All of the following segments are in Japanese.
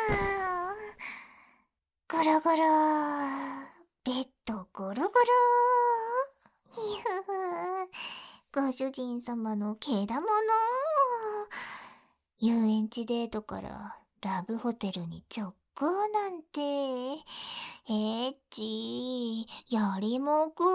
ゴロゴロベッドゴロゴロ。ひふふ、ご主人様のけだもの。遊園地デートからラブホテルに直行なんて、エッチ、やりもく。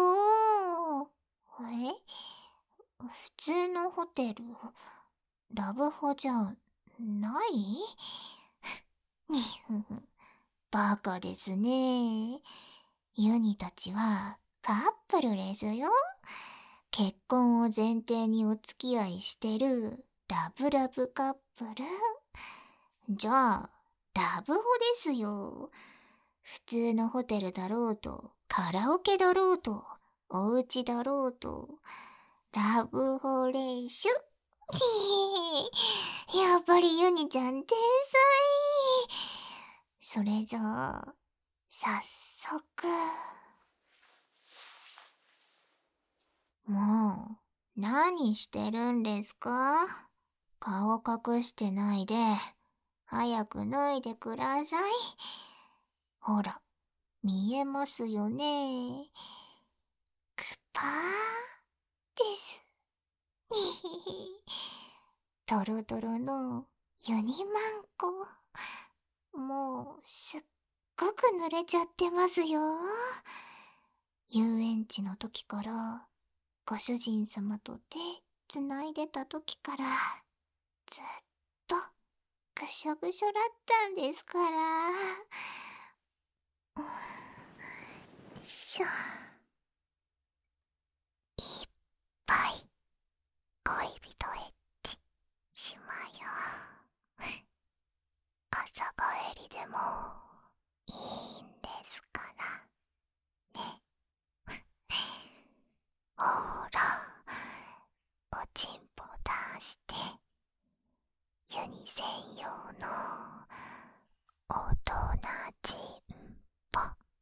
普通のホテル、ラブホじゃない？にふふ、バカですね。ユニたちはカップルですよ。結婚を前提にお付き合いしてるラブラブカップル。じゃあ、ラブホですよ。普通のホテルだろうと、カラオケだろうと、お家だろうと、ラブホレーシュ。やっぱりユニちゃん天才。それじゃあ、早速。もう、何してるんですか？顔隠してないで、早く脱いでください。ほら、見えますよね。クパーです。トロトロのユニマンコ。もう、すっごく濡れちゃってますよ。遊園地の時から、ご主人様と手つないでた時から、ずっとぐしょぐしょだったんですから。よいしょ。いっぱい恋人エッチしまよ。朝帰りでもいいんですからね。ほら、おちんぽ出して、ユニ専用の大人ちんぽ。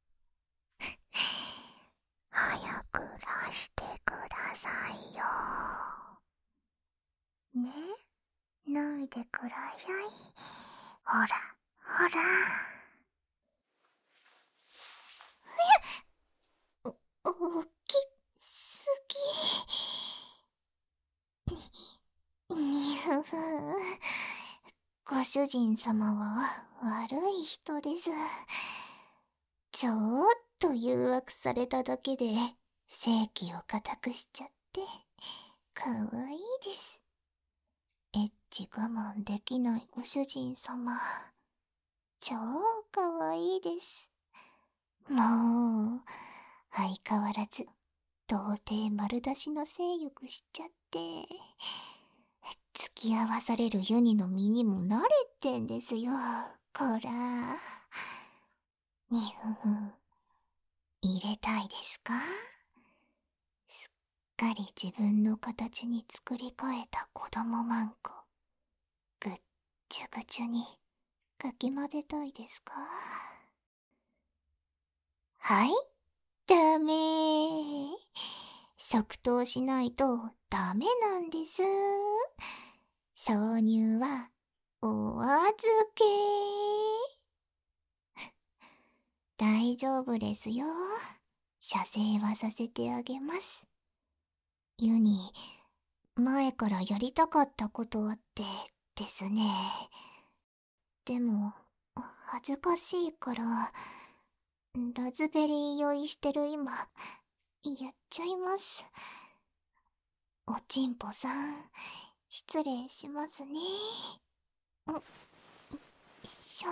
早く出してくださいよ。ね、脱いでくらやい。ほら、ほら。大きすぎ。にふふ。ご主人様は悪い人です。ちょっと誘惑されただけで性器を固くしちゃってかわいいです。エッチ我慢できないご主人様、超かわいいです。もう相変わらず童貞丸出しの性欲しちゃって、付き合わされるユニの身にも慣れてんですよ、こら。にふふ、入れたいですか？すっかり自分の形に作り変えた子供マンコ、ぐっちゅぐちゅにかき混ぜたいですか？はい、ダメー。即答しないとダメなんです。挿入はお預け。大丈夫ですよ。射精はさせてあげます。ユニ、前からやりたかったことあってですね。でも、恥ずかしいから、ラズベリー用意してる今、やっちゃいます。おちんぽさん、失礼しますね。よいしょ。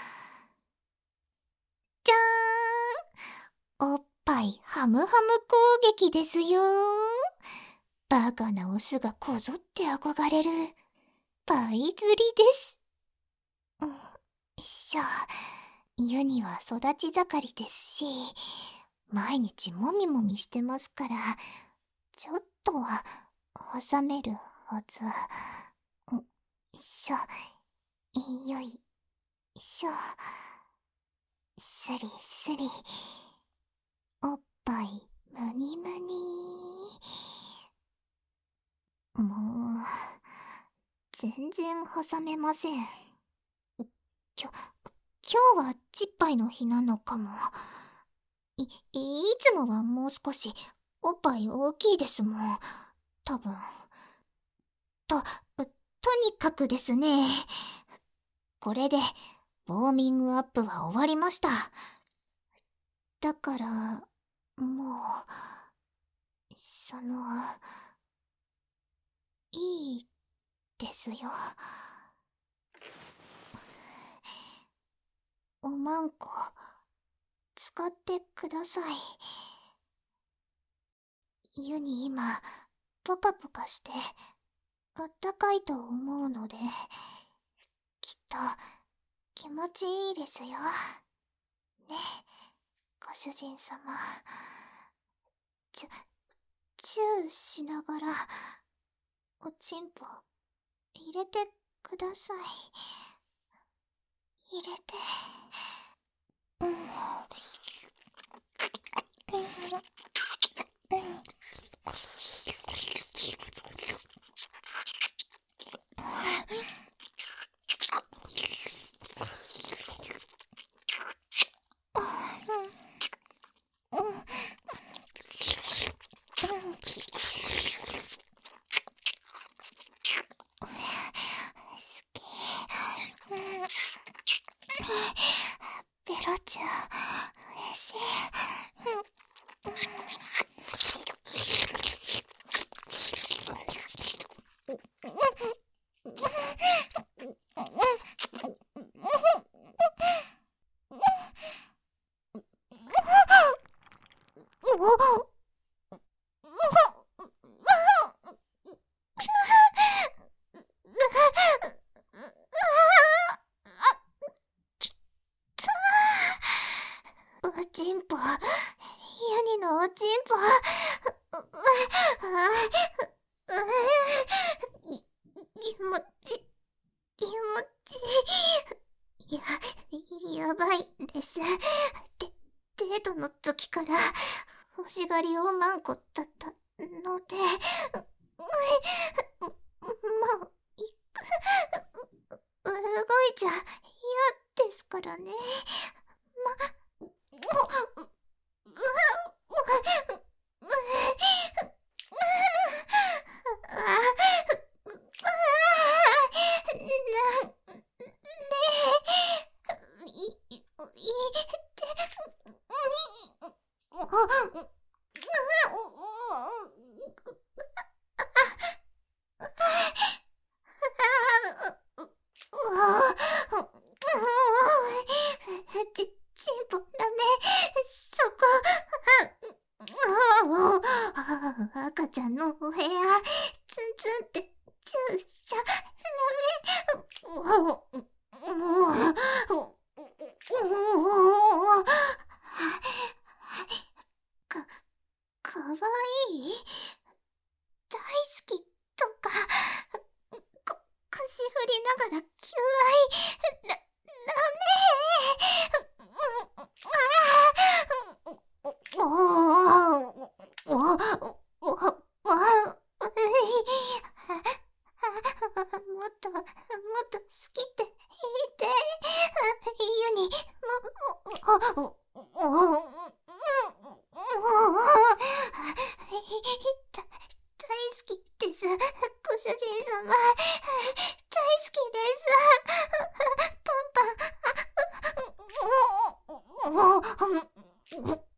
じゃーん、おっぱいハムハム攻撃ですよ。バカなオスがこぞって憧れるパイ釣りです。よいしょ。ユニは育ち盛りですし、毎日もみもみしてますから、ちょっとは挟めるはず。よいしょ。よいしょ。スリスリ。おっぱいむにむに。もう、全然挟めません。 きょ、今日はちっぱいの日なのかも。いつもはもう少しおっぱい大きいですもん。多分。とにかくですね。これで、ウォーミングアップは終わりました。だから、もう、いいですよ。おまんこ、使ってください。湯に今、ポカポカして、あったかいと思うので、きっと、気持ちいいですよ。ね、ご主人様。チューしながら、おちんぽ、入れてください。入れて。うん。ベロチュー、嬉しい。おちんぽ、ユニのおちんぽ、気持ち、気持ち、やばいです。デートの時から欲しがりおまんこだったので、もう、動いちゃ嫌ですからね。ちんぽダメ、そこ、赤ちゃんのお部屋、ツンツンって注射ダメ。もう、かわいい、大好きとか、腰振りながら求愛、ダメ。もっと好きって言って、ユニ、大好きです。ご主人様。大好きです。パンパン。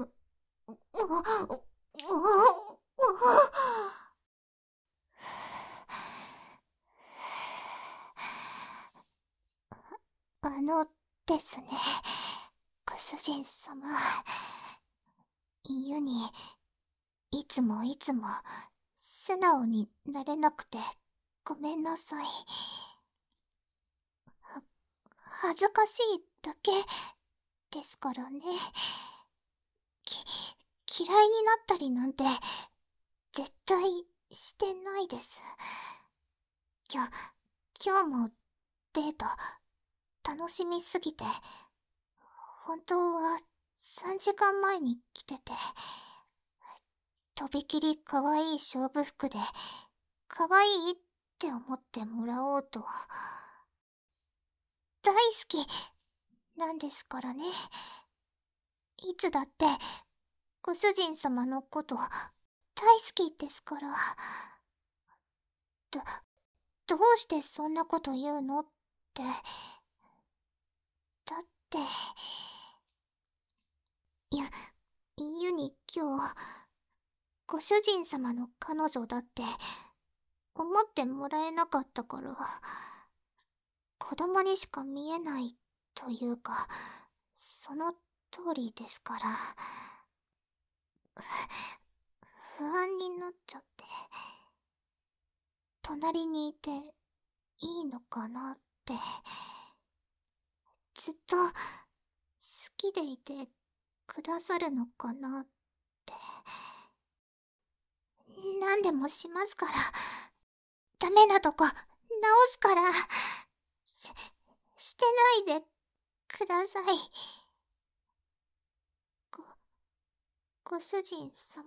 ですね、ご主人様。ユニ、いつも素直になれなくてごめんなさい。恥ずかしいだけですからね。嫌いになったりなんて絶対してないです。今日もデート楽しみすぎて、本当は3時間前に来てて、とびきり可愛い勝負服で可愛いって思ってもらおうと。 大好きなんですからね。いつだってご主人様のこと大好きですから。どうしてそんなこと言うのって。だって、ゆに今日、ご主人様の彼女だって思ってもらえなかったから、子供にしか見えないというか、その通りですから。不安になっちゃって、隣にいていいのかなって。ずっと好きでいてくださるのかなって。何でもしますから。ダメなとこ直すから。してないでください。ご主人様。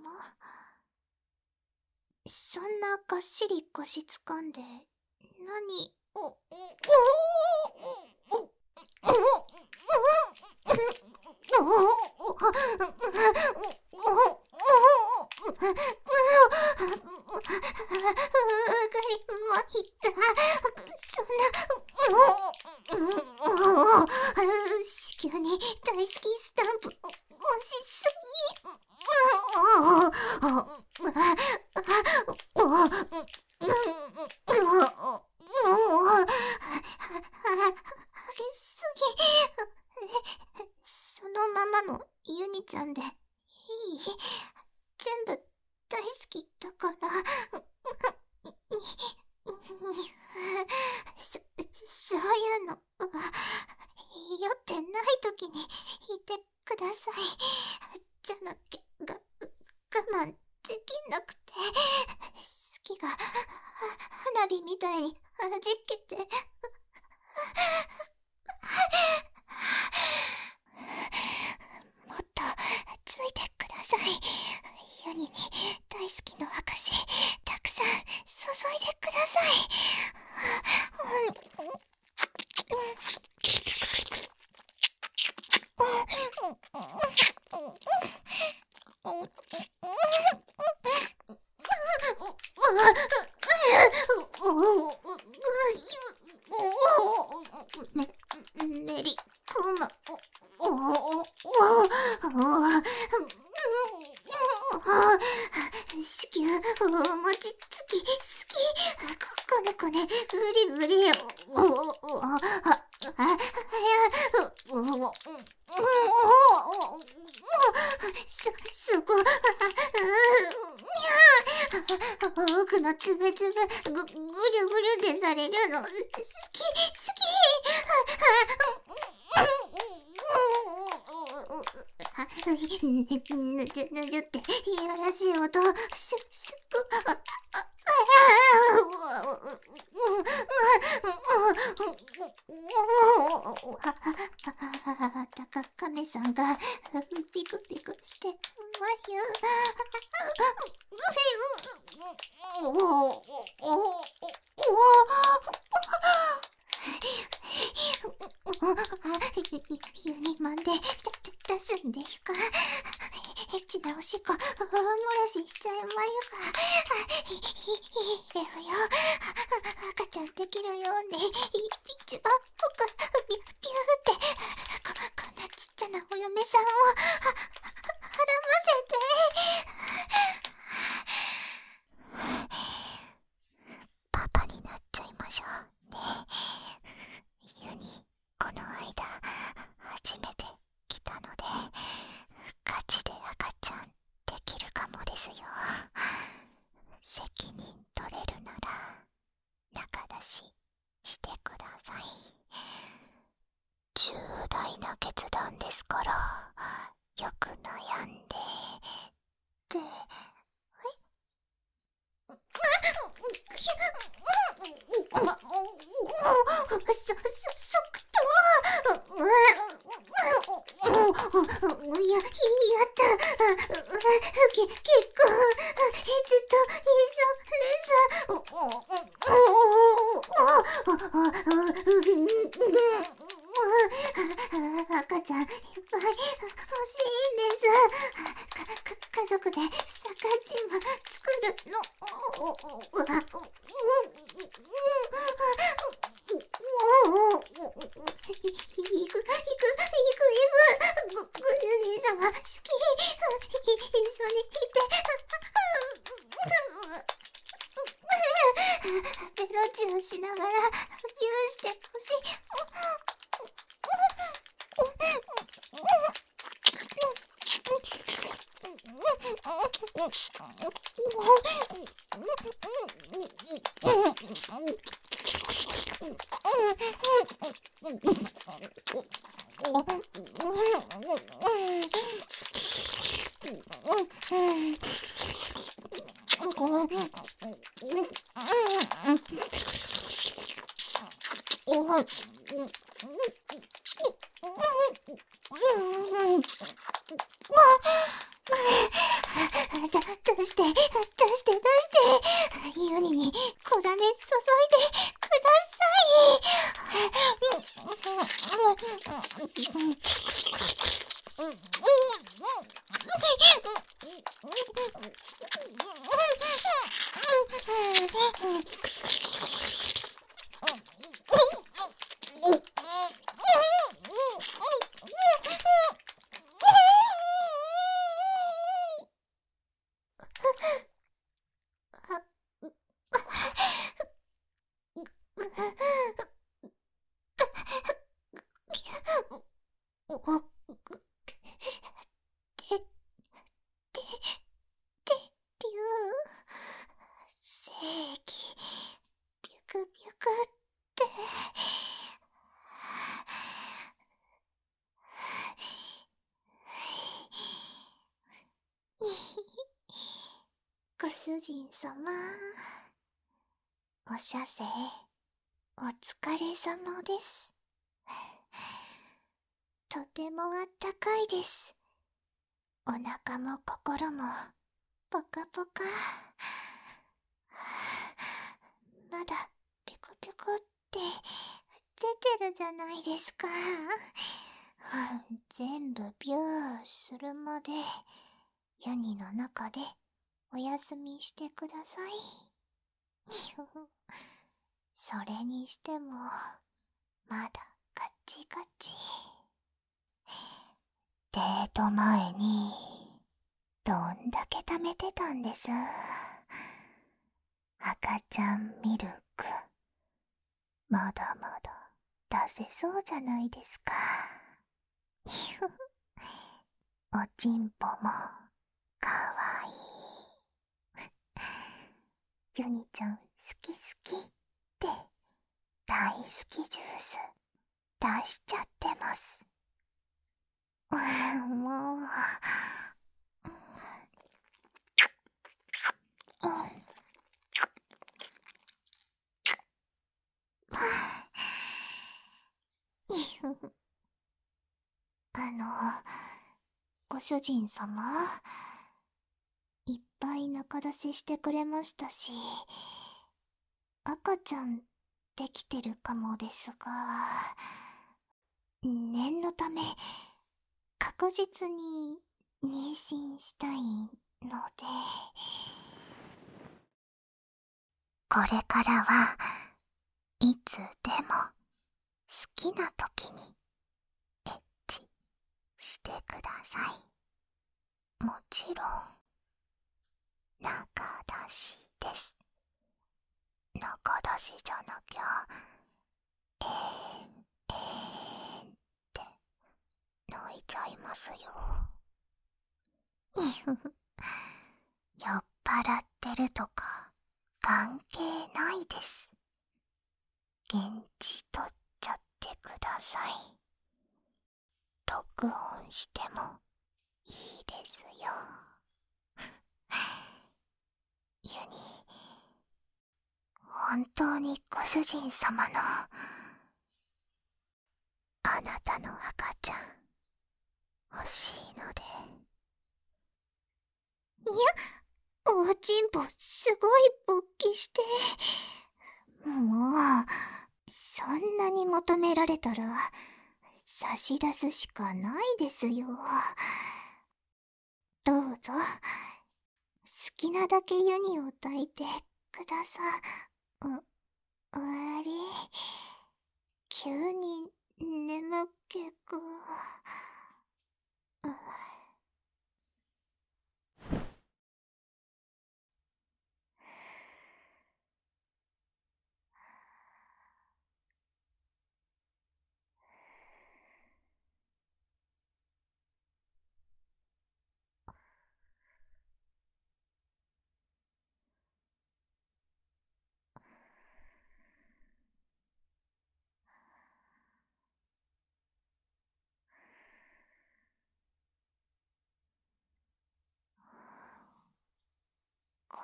そんながっしり腰つかんで、何子宮に大好きスタンプ押しすそのままのユニちゃんでいい？全部大好きだから。そういうのは酔ってない時に言ってください。じゃなきゃ我慢できなくて。好きが花火みたいに弾けて。もっとついてください。ユニに大好きの証たくさん注いでください。練り込む。子宮餅つき好き。こねこねうりうり。そこ奥のつぶつぶぐるぐるでされるの好き。ぬじゅぬじゅっていやらしい音。たかかめさんがピクピクしてまゆ。ユニマンで出すんでしゅか。エッチなおしっこ漏らししちゃいまゆか。いいレフよ。赤ちゃんできるように一番奥ピューってこんなちっちゃなお嫁さんをはらませて。パパになっちゃいましょうね。ユニこの間初めて来たのでガチで赤ちゃんできるかもですよ。責任取れるなら仲出ししてください。重大な決断ですからよく悩んで。で即答。やった結構ずっといそれさ。 ユニにコダネ注いでください。りゅう正義ビュクビュクってご主人様、おしゃせお疲れ様です。とてもあったかいです。お腹も心もポカポカ。まだピクピクって出てるじゃないですか。全部ビューするまでユニの中でお休みしてください。それにしてもまだガチガチ。デート前にどんだけ貯めてたんです。赤ちゃんミルクまだまだ出せそうじゃないですか。おちんぽもかわいい。ユニちゃん好き好きって大好きジュース出しちゃってます。もう、ご主人様、いっぱい中出ししてくれましたし、赤ちゃんできてるかもですが、念のため確実に妊娠したいので、これからはいつでも好きな時にエッチしてください。もちろん中出しです。中出しじゃなきゃえーんって泣いちゃいますよ。酔っ払ってるとか関係ないです。現地取っちゃってください。録音してもいいですよ。ユニ、本当にご主人様のあなたの赤ちゃん欲しいので。おちんぽすごい勃起して、もうそんなに求められたら差し出すしかないですよ。どうぞ好きなだけユニを抱いてくださ。あれ、急に眠気が。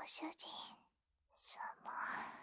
主人様。